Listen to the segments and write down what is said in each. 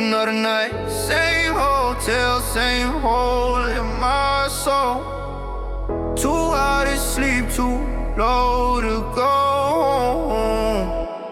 Another night, same hotel, same hole in my soul. Too hard to sleep, too low to go home.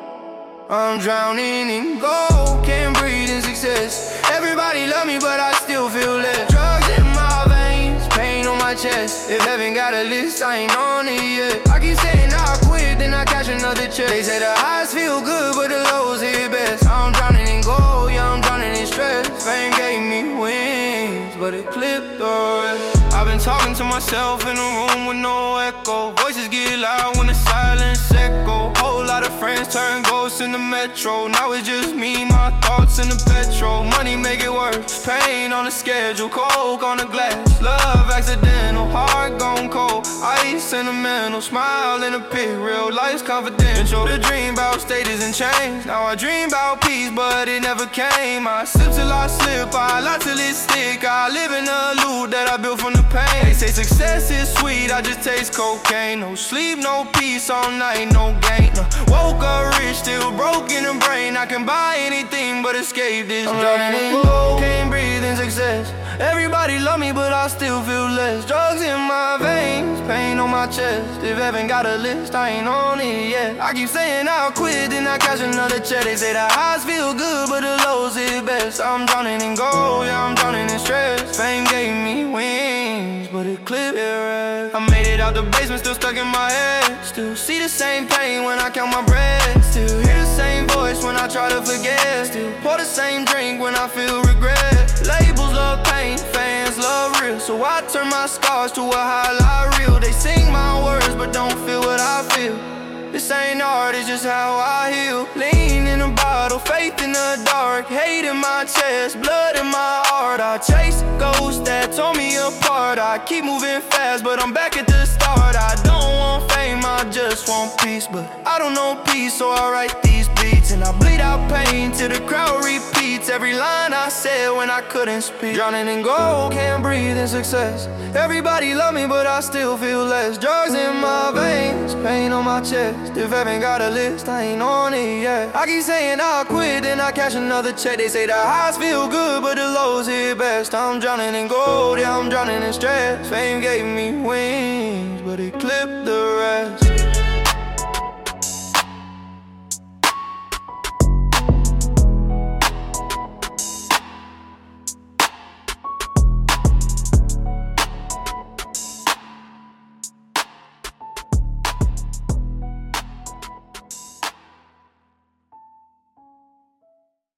I'm drowning in gold, can't breathe in success. Everybody love me, but I still feel less. Drugs in my veins, pain on my chest. If heaven got a list, I ain't on it yet. I keep saying I'll quit, then I catch another check. They say the highs feel good, but the lows hit best. I'm drowning in gold, yeah, I'm drowning in stress. Fame gave me wings, but it clipped the rest. I've been talking to myself in a room with no echo. Voices get loud when the silence echo. Whole lot of friends turn ghosts in the metro. Now it's just me, my thoughts in the petrol. Money make it worse, pain on the schedule. Coke on the glass, love accidental. Heart gone cold, ice sentimental. Smile in a pit, real life's confidential. The dream about status and change. Now I dream about peace, but it never came. I sip till I slip, I lie till it stick. I live in a loop that I built from the pain. They say success is sweet, I just taste cocaine. No sleep, no peace, all night, no gain. Woke up rich, still broken in brain. I can buy anything but escape this drain. I'm drowning in gold, can't breathe in success. Everybody love me, but I still feel less. Drugs in my veins, pain on my chest. If heaven got a list, I ain't on it yet. I keep saying I'll quit, then I catch another check. They say the highs feel good, but the lows hit best. I'm drowning in gold, yeah, I'm drowning in stress. Fame gave me wings, but it clipped the rest. I made it out the basement, still stuck in my head. Still see the same pain when I count my bread. Still hear the same voice when I try to forget. Still pour the same drink when I feel regret. Labels love pain, fans love real. So I turn my scars to a highlight reel. They sing my words but don't feel what I feel. This ain't art, it's just how I heal. Lean in a bottle, faith in the dark. Hate in my chest, blood in my heart. I chase ghosts that tore me apart. I keep moving fast, but I'm back at the start. I don't want fame, I just want peace. But I don't know peace, so I write these beats. And I bleed out pain till the crowd repeats every line I said when I couldn't speak. Drowning in gold, can't breathe in success. Everybody love me, but I still feel less. Drugs in my veins, pain on my chest. If heaven got a list, I ain't on it yet. I keep saying I'll quit, then I catch another check. They say the highs feel good, but the lows hit best. I'm drowning in gold, yeah, I'm drowning in stress. Fame gave me wings, but it clipped the rest.